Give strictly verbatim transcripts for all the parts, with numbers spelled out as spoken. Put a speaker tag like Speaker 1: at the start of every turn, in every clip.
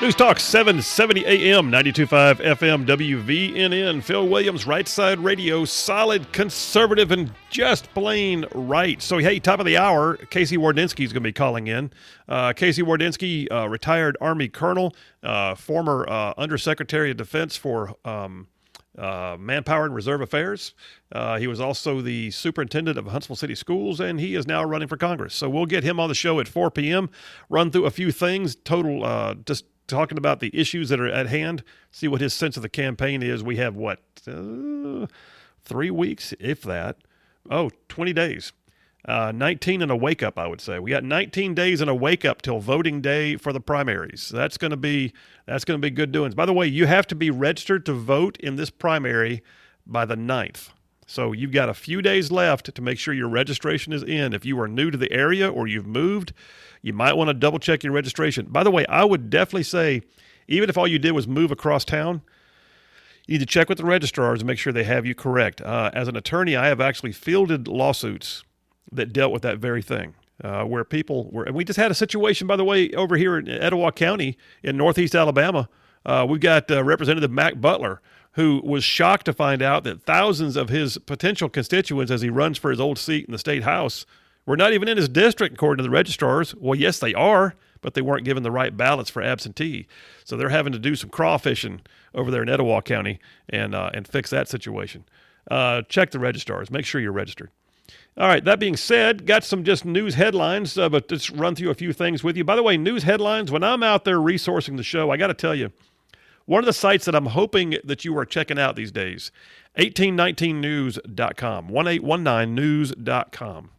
Speaker 1: News Talk seven seventy A M, ninety-two point five F M, W V N N. Phil Williams, Right Side Radio, solid, conservative, and just plain right. So, hey, top of the hour, Casey Wardynski is going to be calling in. Uh, Casey Wardynski, uh, retired Army colonel, uh, former uh, Undersecretary of Defense for um, uh, Manpower and Reserve Affairs. Uh, he was also the superintendent of Huntsville City Schools, and he is now running for Congress. So we'll get him on the show at four p.m., run through a few things, total uh, just talking about the issues that are at hand, see what his sense of the campaign is. We have, what, uh, three weeks, if that. Oh, twenty days. Uh, nineteen and a wake-up, I would say. We got nineteen days and a wake-up till voting day for the primaries. So that's going to be that's going to be good doings. By the way, you have to be registered to vote in this primary by the ninth. So you've got a few days left to make sure your registration is in. If you are new to the area or you've moved, you might want to double-check your registration. By the way, I would definitely say, even if all you did was move across town, you need to check with the registrars and make sure they have you correct. Uh, as an attorney, I have actually fielded lawsuits that dealt with that very thing, uh, where people were, and we just had a situation, by the way, over here in Etowah County in northeast Alabama. Uh, we've got uh, Representative Mac Butler, who was shocked to find out that thousands of his potential constituents, as he runs for his old seat in the state house, were not even in his district, according to the registrars. Well, yes, they are, but they weren't given the right ballots for absentee. So they're having to do some crawfishing over there in Etowah County and uh, and fix that situation. Uh, check the registrars. Make sure you're registered. All right, that being said, got some just news headlines, uh, but just run through a few things with you. By the way, news headlines, when I'm out there resourcing the show, I got to tell you, one of the sites that I'm hoping that you are checking out these days, eighteen nineteen news dot com, eighteen nineteen news dot com.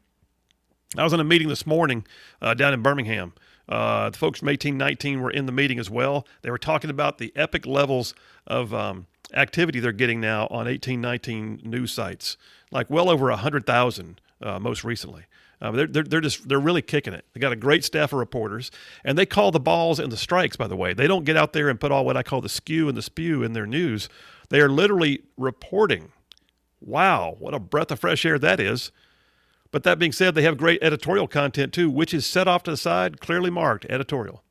Speaker 1: I was in a meeting this morning uh, down in Birmingham. Uh, the folks from eighteen nineteen were in the meeting as well. They were talking about the epic levels of um, activity they're getting now on eighteen nineteen news sites, like well over one hundred thousand uh, most recently. Uh, they're, they're, they're just, they're really kicking it. They got a great staff of reporters, and they call the balls and the strikes, by the way. They don't get out there and put all what I call the skew and the spew in their news. They are literally reporting. Wow, what a breath of fresh air that is. But that being said, they have great editorial content too, which is set off to the side, clearly marked editorial.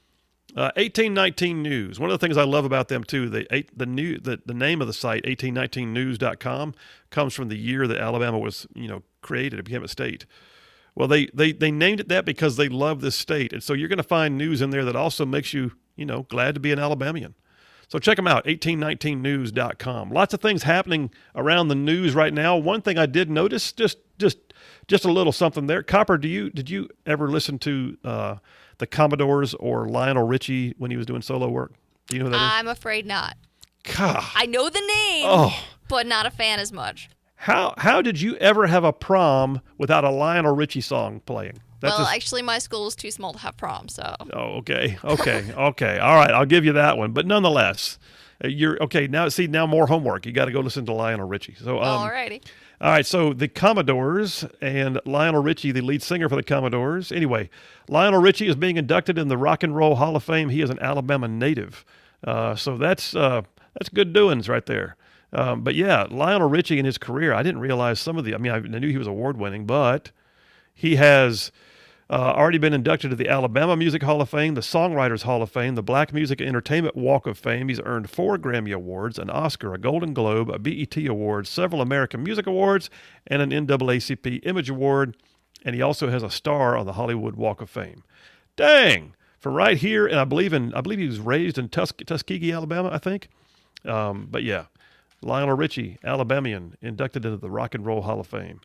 Speaker 1: Uh, eighteen nineteen News. One of the things I love about them too, the the new the, the name of the site, eighteen nineteen news dot com, comes from the year that Alabama was, you know, created. It became a state. Well, they, they, they named it that because they love this state. And so you're going to find news in there that also makes you, you know, glad to be an Alabamian. So check them out, eighteen nineteen news dot com. Lots of things happening around the news right now. One thing I did notice, just just just a little something there. Copper, do you did you ever listen to uh, the Commodores or Lionel Richie when he was doing solo work? Do you know who that is?
Speaker 2: I'm afraid not.
Speaker 1: God.
Speaker 2: I know the name,
Speaker 1: oh.
Speaker 2: but not a fan as much.
Speaker 1: How how did you ever have a prom without a Lionel Richie song playing?
Speaker 2: That's well, just... actually, my school was too small to have prom, so.
Speaker 1: Oh, okay, okay, okay. All right, I'll give you that one. But nonetheless, you're okay. Now, see, now more homework. You got to go listen to Lionel Richie. So, um,
Speaker 2: all righty.
Speaker 1: All right, so the Commodores and Lionel Richie, the lead singer for the Commodores. Anyway, Lionel Richie is being inducted in the Rock and Roll Hall of Fame. He is an Alabama native, uh, so that's uh, that's good doings right there. Um, but yeah, Lionel Richie in his career, I didn't realize some of the. I mean, I knew he was award-winning, but he has uh, already been inducted to the Alabama Music Hall of Fame, the Songwriters Hall of Fame, the Black Music Entertainment Walk of Fame. He's earned four Grammy Awards, an Oscar, a Golden Globe, a B E T Award, several American Music Awards, and an N double A C P Image Award. And he also has a star on the Hollywood Walk of Fame. Dang! From right here, and I believe in I believe he was raised in Tus- Tuskegee, Alabama, I think. Um, but yeah. Lionel Richie, Alabamian, inducted into the Rock and Roll Hall of Fame.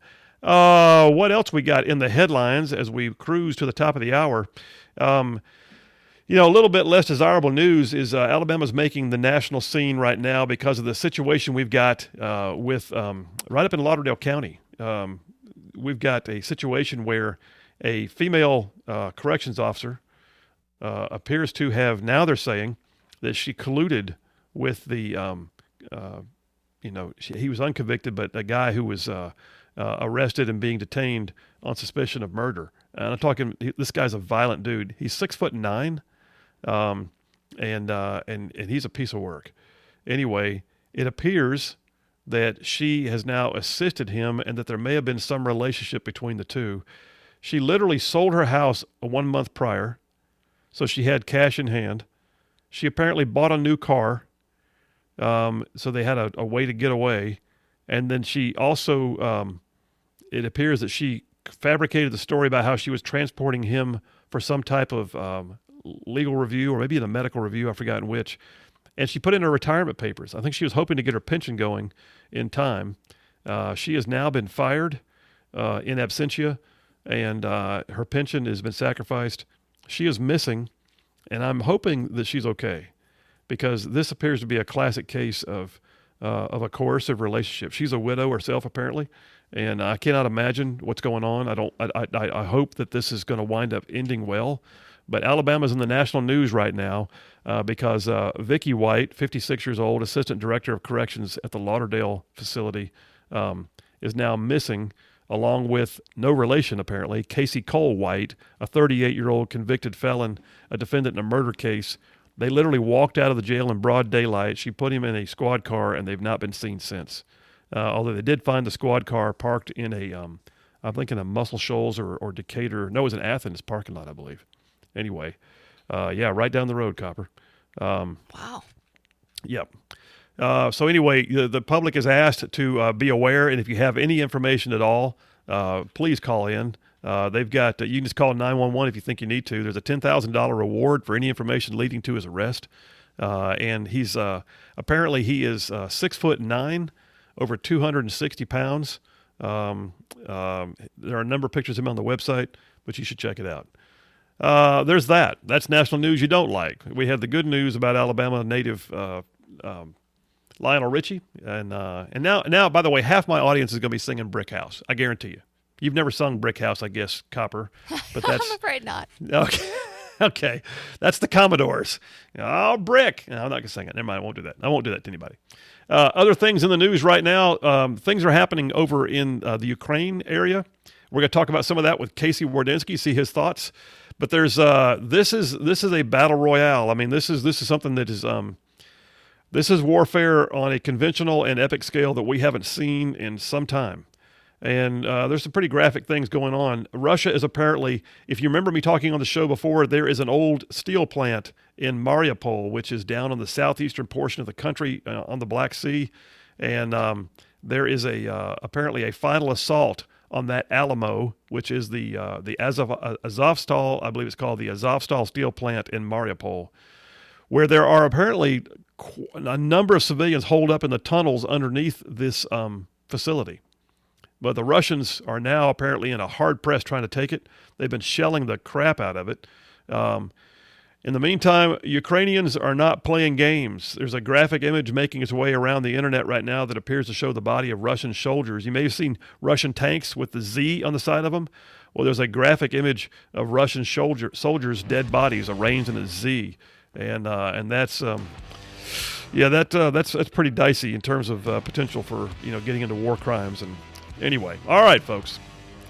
Speaker 1: Uh, what else we got in the headlines as we cruise to the top of the hour? Um, you know, a little bit less desirable news is uh, Alabama's making the national scene right now because of the situation we've got uh, with um, right up in Lauderdale County. Um, we've got a situation where a female uh, corrections officer uh, appears to have, now they're saying, that she colluded with the um, uh, You know, she, he was unconvicted, but a guy who was uh, uh, arrested and being detained on suspicion of murder. And I'm talking, this guy's a violent dude. He's six foot nine, um, and uh, and and he's a piece of work. Anyway, it appears that she has now assisted him, and that there may have been some relationship between the two. She literally sold her house one month prior, so she had cash in hand. She apparently bought a new car, um, so they had a, a way to get away. And then she also, um, it appears that she fabricated the story about how she was transporting him for some type of um, legal review or maybe in a medical review, I've forgotten which. And she put in her retirement papers. I think she was hoping to get her pension going in time. Uh, she has now been fired uh, in absentia, and uh, her pension has been sacrificed. She is missing, and I'm hoping that she's okay, because this appears to be a classic case of uh, of a coercive relationship. She's a widow herself, apparently, and I cannot imagine what's going on. I don't. I I, I hope that this is going to wind up ending well. But Alabama's in the national news right now uh, because uh, Vicky White, fifty-six years old, assistant director of corrections at the Lauderdale facility, um, is now missing, along with no relation, apparently, Casey Cole White, a thirty-eight-year-old convicted felon, a defendant in a murder case. They literally walked out of the jail in broad daylight. She put him in a squad car, and they've not been seen since. Uh, although they did find the squad car parked in a, um, I'm thinking a Muscle Shoals or, or Decatur. No, it was an Athens parking lot, I believe. Anyway, uh, yeah, right down the road, Copper. Um,
Speaker 2: Wow.
Speaker 1: Yep. Uh, so anyway, the, the public is asked to uh, be aware, and if you have any information at all, uh, please call in. Uh, they've got, uh, you can just call nine one one if you think you need to. There's a ten thousand dollars reward for any information leading to his arrest. Uh, and he's, uh, apparently he is uh, six foot nine, over two hundred sixty pounds. Um, um, there are a number of pictures of him on the website, but you should check it out. Uh, there's that. That's national news you don't like. We have the good news about Alabama native uh, um, Lionel Richie, and uh, and now now by the way, half my audience is going to be singing "Brick House." I guarantee you. You've never sung "Brick House," I guess, Copper, but that's
Speaker 2: I'm afraid not.
Speaker 1: okay. Okay, that's the Commodores. Oh, brick. No, I'm not going to sing it. Never mind. I won't do that. I won't do that to anybody. Uh, other things in the news right now. Um, things are happening over in uh, the Ukraine area. We're going to talk about some of that with Casey Wardynski. See his thoughts. But there's uh, this is this is a battle royale. I mean, this is this is something that is um, this is warfare on a conventional and epic scale that we haven't seen in some time. And uh, there's some pretty graphic things going on. Russia is apparently, if you remember me talking on the show before, there is an old steel plant in Mariupol, which is down on the southeastern portion of the country uh, on the Black Sea, and um, there is a uh, apparently a final assault on that Alamo, which is the uh, the Azov, uh, Azovstal, I believe it's called the Azovstal steel plant in Mariupol, where there are apparently qu- a number of civilians holed up in the tunnels underneath this um, facility. But the Russians are now apparently in a hard press trying to take it. They've been shelling the crap out of it. Um, in the meantime, Ukrainians are not playing games. There's a graphic image making its way around the internet right now that appears to show the body of Russian soldiers. You may have seen Russian tanks with the Z on the side of them. Well, there's a graphic image of Russian soldier, soldiers' dead bodies arranged in a Z, and uh, and that's um, yeah, that uh, that's that's pretty dicey in terms of uh, potential for you know getting into war crimes. And anyway, all right, folks.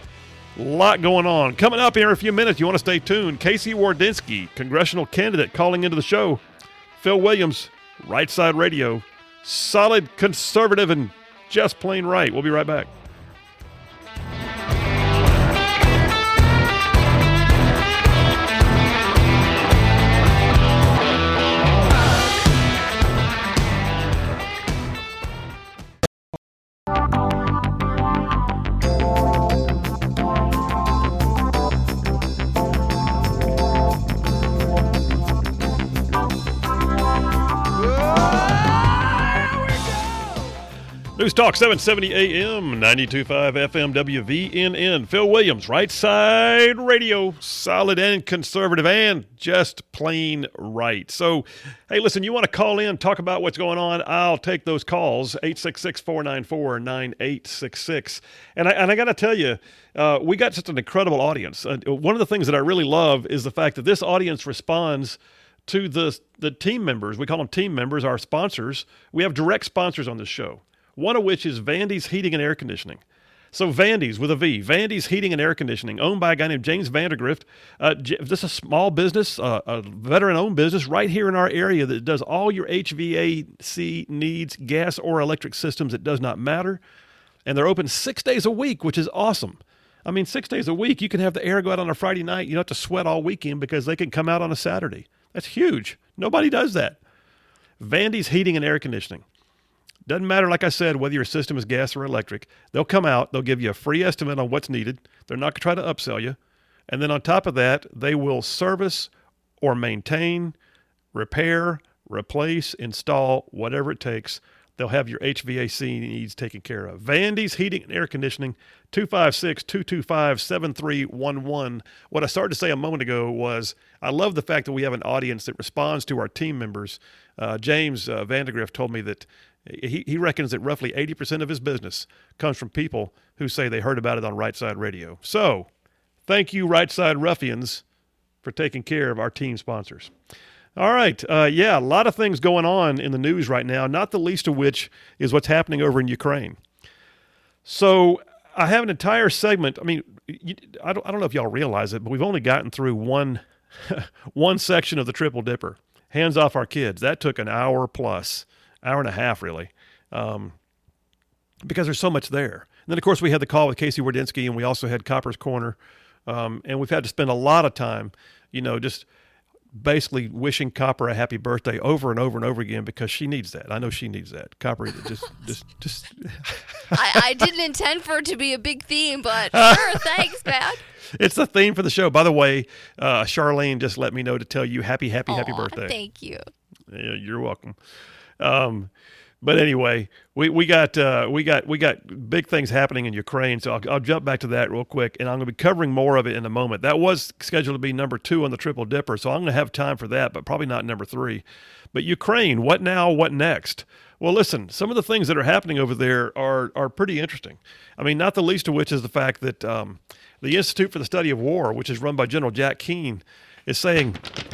Speaker 1: A lot going on. Coming up here in a few minutes, you want to stay tuned. Casey Wardynski, congressional candidate, calling into the show. Phil Williams, Right Side Radio. Solid conservative and just plain right. We'll be right back. News Talk seven seventy A M, ninety-two point five F M W V N N. Phil Williams, Right Side Radio, solid and conservative and just plain right. So, hey, listen, you want to call in, talk about what's going on, I'll take those calls, eight six six, four nine four, nine eight six six. And I, and I got to tell you, uh, we got such an incredible audience. Uh, one of the things that I really love is the fact that this audience responds to the, the team members. We call them team members, our sponsors. We have direct sponsors on this show. One of which is Vandy's Heating and Air Conditioning. So Vandy's with a V, Vandy's Heating and Air Conditioning, owned by a guy named James Vandergrift. Uh, this is a small business, uh, a veteran-owned business right here in our area that does all your H V A C needs, gas or electric systems. It does not matter. And they're open six days a week, which is awesome. I mean, six days a week, you can have the air go out on a Friday night. You don't have to sweat all weekend because they can come out on a Saturday. That's huge. Nobody does that. Vandy's Heating and Air Conditioning. Doesn't matter, like I said, whether your system is gas or electric. They'll come out. They'll give you a free estimate on what's needed. They're not going to try to upsell you. And then on top of that, they will service or maintain, repair, replace, install, whatever it takes. They'll have your H V A C needs taken care of. Vandy's Heating and Air Conditioning, two five six, two two five, seven three one one. What I started to say a moment ago was I love the fact that we have an audience that responds to our team members. Uh, James uh, Vandergrift told me that he, he reckons that roughly eighty percent of his business comes from people who say they heard about it on Right Side Radio. So thank you, Right Side Ruffians, for taking care of our team sponsors. All right. Uh, yeah, a lot of things going on in the news right now, not the least of which is what's happening over in Ukraine. So I have an entire segment. I mean, you, I, don't, I don't know if y'all realize it, but we've only gotten through one one section of the Triple Dipper. Hands off our kids. That took an hour plus, hour and a half really, um, because there's so much there. And then, of course, we had the call with Casey Wardynski, and we also had Copper's Corner. Um, and we've had to spend a lot of time, you know, just basically wishing Copper a happy birthday over and over and over again because she needs that. I know she needs that. Copper just, just, just.
Speaker 2: I, I didn't intend for it to be a big theme, but sure, thanks, man.
Speaker 1: It's the theme for the show. By the way, uh, Charlene just let me know to tell you happy, happy,
Speaker 2: Aw,
Speaker 1: happy birthday.
Speaker 2: Thank you.
Speaker 1: Yeah, you're welcome. Um, but anyway, we we got uh, we got we got big things happening in Ukraine. So I'll, I'll jump back to that real quick, and I'm going to be covering more of it in a moment. That was scheduled to be number two on the Triple Dipper, so I'm going to have time for that, but probably not number three. But Ukraine, what now? What next? Well, listen, some of the things that are happening over there are are pretty interesting. I mean, not the least of which is the fact that um, the Institute for the Study of War, which is run by General Jack Keane, is saying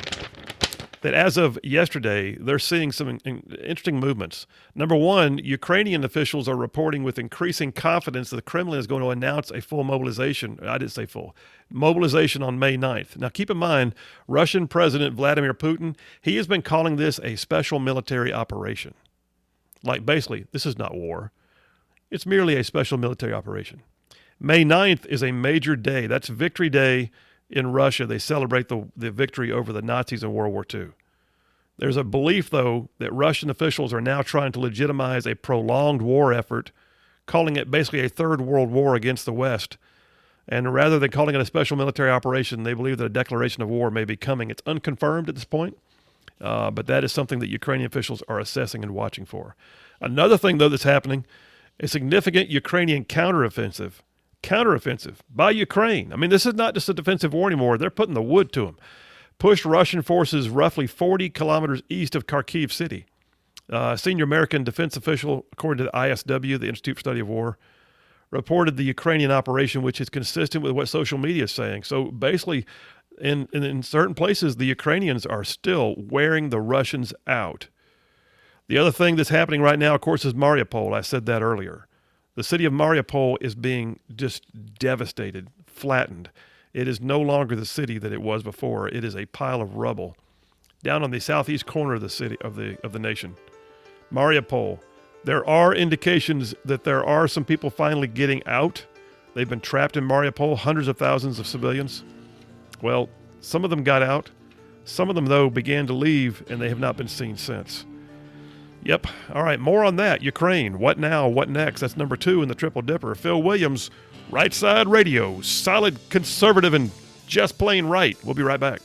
Speaker 1: that as of yesterday, they're seeing some interesting movements. Number one, Ukrainian officials are reporting with increasing confidence that the Kremlin is going to announce a full mobilization. I didn't say full. Mobilization on May ninth. Now, keep in mind, Russian President Vladimir Putin, he has been calling this a special military operation. Like, basically, this is not war. It's merely a special military operation. May ninth is a major day. That's Victory Day. In Russia, they celebrate the, the victory over the Nazis in World War Two. There's a belief, though, that Russian officials are now trying to legitimize a prolonged war effort, calling it basically a third world war against the West. And rather than calling it a special military operation, they believe that a declaration of war may be coming. It's unconfirmed at this point, uh, but that is something that Ukrainian officials are assessing and watching for. Another thing, though, that's happening, a significant Ukrainian counteroffensive. Counteroffensive by Ukraine. I mean, this is not just a defensive war anymore. They're putting the wood to them. Pushed Russian forces roughly forty kilometers east of Kharkiv city. Uh, a senior American defense official, according to the I S W, the Institute for Study of War, reported the Ukrainian operation, which is consistent with what social media is saying. So basically, in, in, in certain places, the Ukrainians are still wearing the Russians out. The other thing that's happening right now, of course, is Mariupol. I said that earlier. The city of Mariupol is being just devastated, flattened. It is no longer the city that it was before. It is a pile of rubble down on the southeast corner of the city of the of the nation. Mariupol. There are indications that there are some people finally getting out. They've been trapped in Mariupol, hundreds of thousands of civilians. Well, some of them got out. Some of them, though, began to leave, and they have not been seen since. Yep. All right. More on that. Ukraine. What now? What next? That's number two in the Triple Dipper. Phil Williams, Right Side Radio. Solid conservative and just plain right. We'll be right back.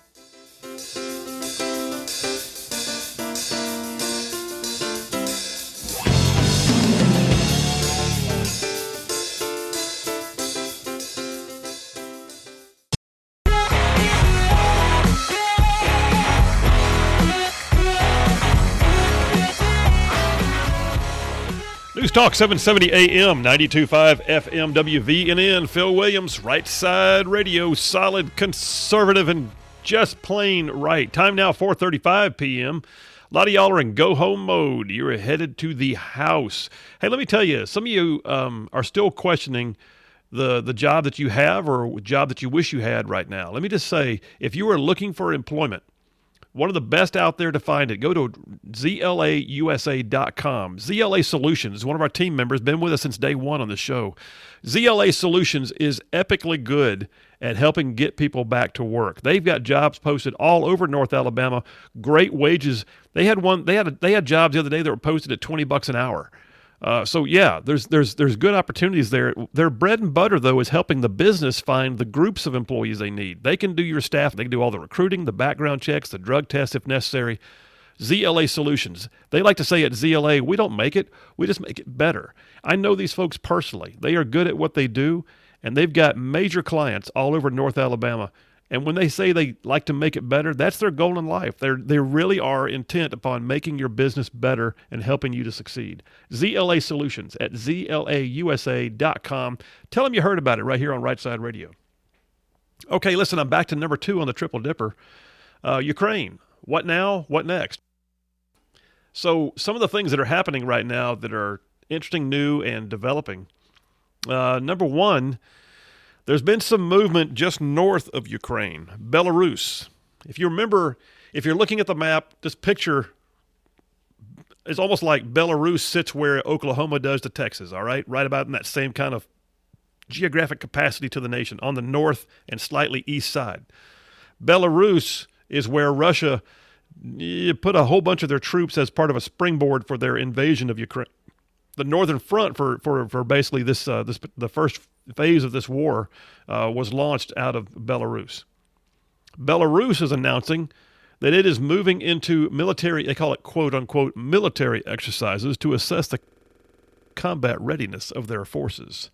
Speaker 1: News Talk seven seventy A M, ninety-two point five F M W V N N. Phil Williams, Right Side Radio, solid conservative and just plain right. Time now, four thirty-five P M A lot of y'all are in go-home mode. You're headed to the house. Hey, let me tell you, some of you um, are still questioning the, the job that you have or job that you wish you had right now. Let me just say, if you are looking for employment, One of the best out there to find it. Go to Z L A U S A dot com. Z L A Solutions, one of our team members, been with us since day one on the show. Z L A Solutions is epically good at helping get people back to work. They've got jobs posted all over North Alabama, great wages. They had one. They had they had jobs the other day that were posted at twenty bucks an hour. Uh, so yeah, there's there's there's good opportunities there. Their bread and butter though is helping the business find the groups of employees they need. They can do your staff. They can do all the recruiting, the background checks, the drug tests if necessary. Z L A Solutions. They like to say at Z L A, we don't make it, we just make it better. I know these folks personally. They are good at what they do, and they've got major clients all over North Alabama. And when they say they like to make it better, that's their goal in life. They they really are intent upon making your business better and helping you to succeed. Z L A Solutions at Z L A U S A dot com. Tell them you heard about it right here on Right Side Radio. Okay, listen, I'm back to number two on the Triple Dipper. Uh, Ukraine. What now? What next? So some of the things that are happening right now that are interesting, new, and developing. Uh, number one, there's been some movement just north of Ukraine, Belarus. If you remember, if you're looking at the map, this picture is almost like Belarus sits where Oklahoma does to Texas, all right? Right about in that same kind of geographic capacity to the nation, on the north and slightly east side. Belarus is where Russia put a whole bunch of their troops as part of a springboard for their invasion of Ukraine. The Northern Front for for, for basically this uh, this the first phase of this war uh, was launched out of Belarus. Belarus is announcing that it is moving into military, they call it quote unquote military exercises to assess the combat readiness of their forces.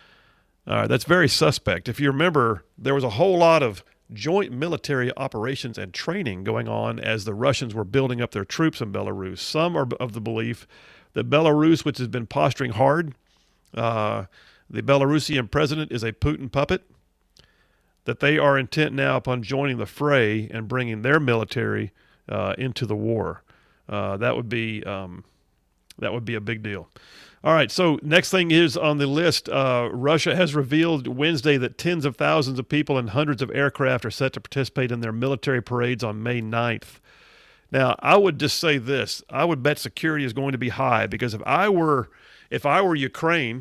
Speaker 1: All right, that's very suspect. If you remember, there was a whole lot of joint military operations and training going on as the Russians were building up their troops in Belarus. Some are of the belief that Belarus, which has been posturing hard, uh, the Belarusian president is a Putin puppet, that they are intent now upon joining the fray and bringing their military uh, into the war. Uh, that would be um, that would be a big deal. All right, so next thing is on the list, uh, Russia has revealed Wednesday that tens of thousands of people and hundreds of aircraft are set to participate in their military parades on May ninth. Now, I would just say this. I would bet security is going to be high, because if I were if I were Ukraine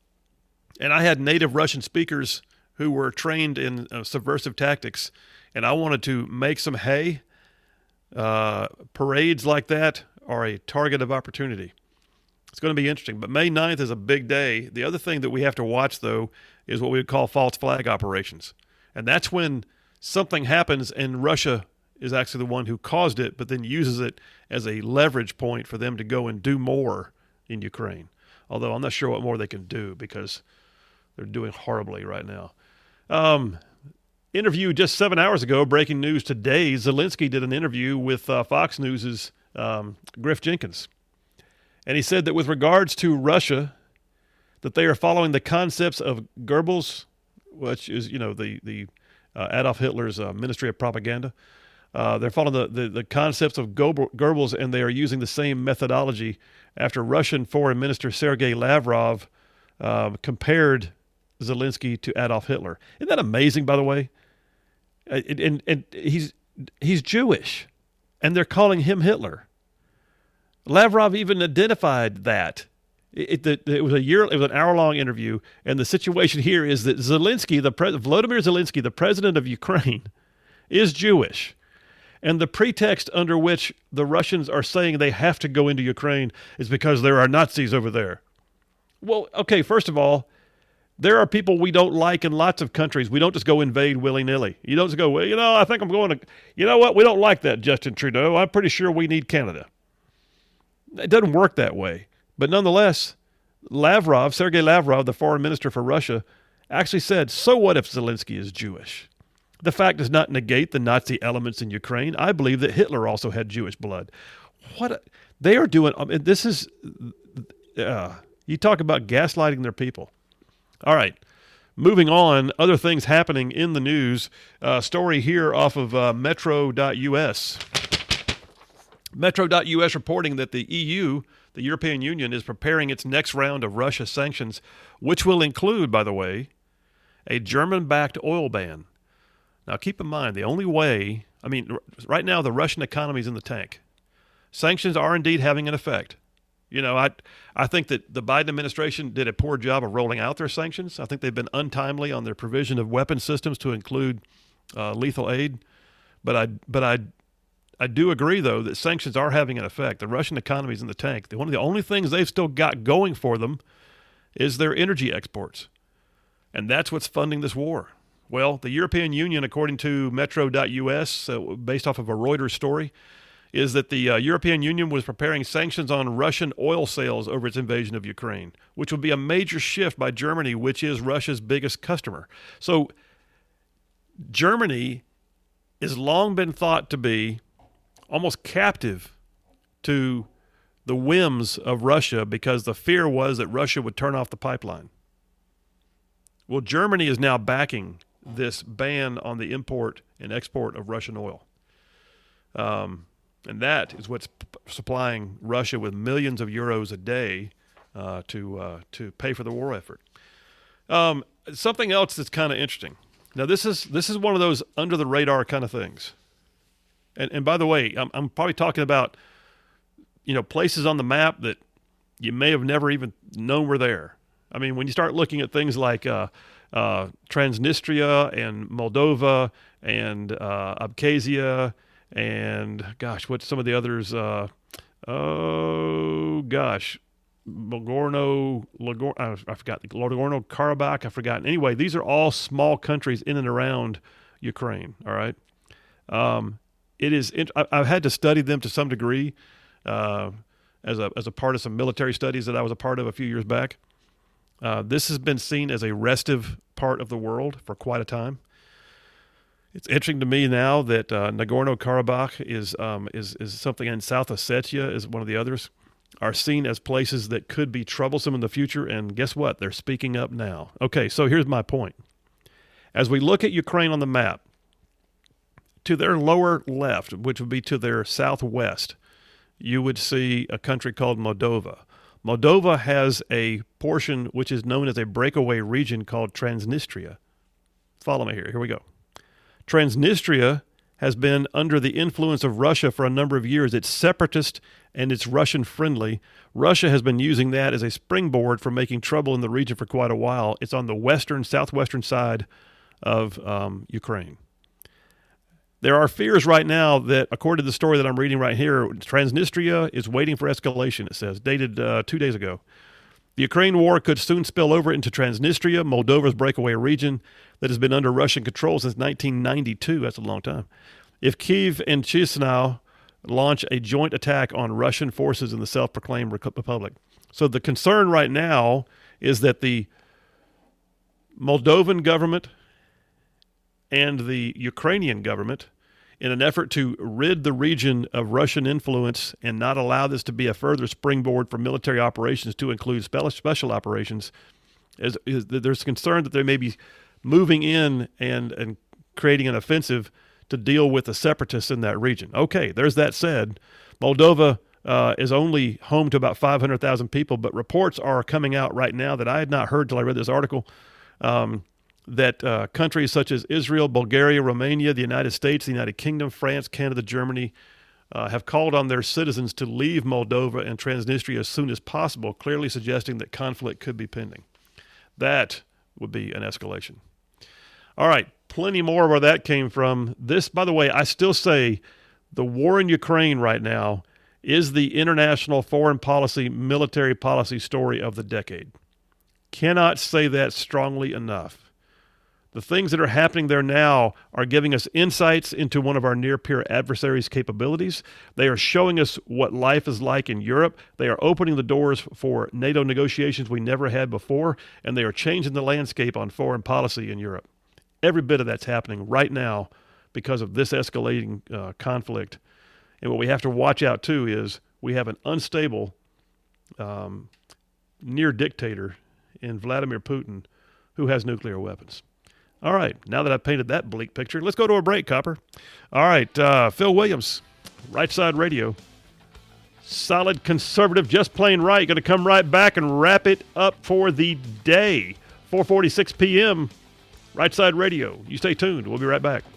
Speaker 1: and I had native Russian speakers who were trained in uh, subversive tactics and I wanted to make some hay, uh, parades like that are a target of opportunity. It's going to be interesting. But May ninth is a big day. The other thing that we have to watch, though, is what we would call false flag operations. And that's when something happens and Russia is actually the one who caused it, but then uses it as a leverage point for them to go and do more in Ukraine. Although I'm not sure what more they can do, because they're doing horribly right now. Um, interview just seven hours ago, breaking news today, Zelensky did an interview with uh, Fox News' um, Griff Jenkins. And he said that with regards to Russia, that they are following the concepts of Goebbels, which is, you know, the, the uh, Adolf Hitler's uh, Ministry of Propaganda. Uh, they're following the, the, the concepts of Goebbels, and they are using the same methodology after Russian Foreign Minister Sergei Lavrov uh, compared Zelensky to Adolf Hitler. Isn't that amazing, by the way? And, and, and he's he's Jewish, and they're calling him Hitler. Lavrov even identified that. It, it, it was a year. It was an hour-long interview, and the situation here is that Zelensky, the pre- Volodymyr Zelensky, the president of Ukraine, is Jewish, and the pretext under which the Russians are saying they have to go into Ukraine is because there are Nazis over there. Well, okay, first of all, there are people we don't like in lots of countries. We don't just go invade willy-nilly. You don't just go, well, you know, I think I'm going to, you know what, we don't like that, Justin Trudeau. I'm pretty sure we need Canada. It doesn't work that way. But nonetheless, Lavrov, Sergei Lavrov, the foreign minister for Russia, actually said, so what if Zelensky is Jewish? The fact does not negate the Nazi elements in Ukraine. I believe that Hitler also had Jewish blood. What a, they are doing, I mean, this is, uh, you talk about gaslighting their people. All right, moving on, other things happening in the news. Uh, story here off of uh, Metro dot U S. Metro dot U S reporting that the E U, the European Union, is preparing its next round of Russia sanctions, which will include, by the way, a German-backed oil ban. Now, keep in mind, the only way, I mean, r- right now the Russian economy is in the tank. Sanctions are indeed having an effect. You know, I I think that the Biden administration did a poor job of rolling out their sanctions. I think they've been untimely on their provision of weapon systems to include uh, lethal aid. But I but I I do agree, though, that sanctions are having an effect. The Russian economy is in the tank. One of the only things they've still got going for them is their energy exports. And that's what's funding this war. Well, the European Union, according to Metro dot U S, uh, based off of a Reuters story, is that the uh, European Union was preparing sanctions on Russian oil sales over its invasion of Ukraine, which would be a major shift by Germany, which is Russia's biggest customer. So Germany has long been thought to be almost captive to the whims of Russia because the fear was that Russia would turn off the pipeline. Well, Germany is now backing this ban on the import and export of Russian oil. Um, and that is what's p- supplying Russia with millions of euros a day uh, to uh, to pay for the war effort. Um, something else that's kind of interesting. Now, this is this is one of those under the radar kind of things. And and by the way, I'm, I'm probably talking about, you know, places on the map that you may have never even known were there. I mean, when you start looking at things like uh, uh, Transnistria and Moldova and uh, Abkhazia and, gosh, what's some of the others? Uh, oh, gosh, Nagorno, Lagor, I, I forgot, Nagorno-Karabakh, I've forgotten. Anyway, these are all small countries in and around Ukraine, all right? Um, it is. I, I've had to study them to some degree uh, as a as a part of some military studies that I was a part of a few years back. Uh, this has been seen as a restive part of the world for quite a time. It's interesting to me now that uh, Nagorno-Karabakh is um, is is something, in South Ossetia is one of the others, are seen as places that could be troublesome in the future. And guess what? They're speaking up now. Okay, so here's my point. As we look at Ukraine on the map, to their lower left, which would be to their southwest, you would see a country called Moldova. Moldova has a portion which is known as a breakaway region called Transnistria. Follow me here. Here we go. Transnistria has been under the influence of Russia for a number of years. It's separatist and it's Russian-friendly. Russia has been using that as a springboard for making trouble in the region for quite a while. It's on the western, southwestern side of um, Ukraine. There are fears right now that, according to the story that I'm reading right here, Transnistria is waiting for escalation, it says, dated uh, two days ago. The Ukraine war could soon spill over into Transnistria, Moldova's breakaway region that has been under Russian control since nineteen ninety-two. That's a long time. If Kyiv and Chisinau launch a joint attack on Russian forces in the self-proclaimed republic. So the concern right now is that the Moldovan government and the Ukrainian government, in an effort to rid the region of Russian influence and not allow this to be a further springboard for military operations to include special operations, is, is there's concern that they may be moving in and, and creating an offensive to deal with the separatists in that region. Okay, there's that said. Moldova uh, is only home to about five hundred thousand people, but reports are coming out right now that I had not heard till I read this article, um, that uh, countries such as Israel, Bulgaria, Romania, the United States, the United Kingdom, France, Canada, Germany uh, have called on their citizens to leave Moldova and Transnistria as soon as possible, clearly suggesting that conflict could be pending. That would be an escalation. All right, plenty more where that came from. This, by the way, I still say the war in Ukraine right now is the international foreign policy, military policy story of the decade. Cannot say that strongly enough. The things that are happening there now are giving us insights into one of our near-peer adversaries' capabilities. They are showing us what life is like in Europe. They are opening the doors for NATO negotiations we never had before, and they are changing the landscape on foreign policy in Europe. Every bit of that's happening right now because of this escalating uh, conflict. And what we have to watch out, too, is we have an unstable um, near dictator in Vladimir Putin who has nuclear weapons. All right, now that I've painted that bleak picture, let's go to a break, Copper. All right, uh, Phil Williams, Right Side Radio. Solid conservative, just plain right. Going to come right back and wrap it up for the day. four forty-six p.m., Right Side Radio. You stay tuned. We'll be right back.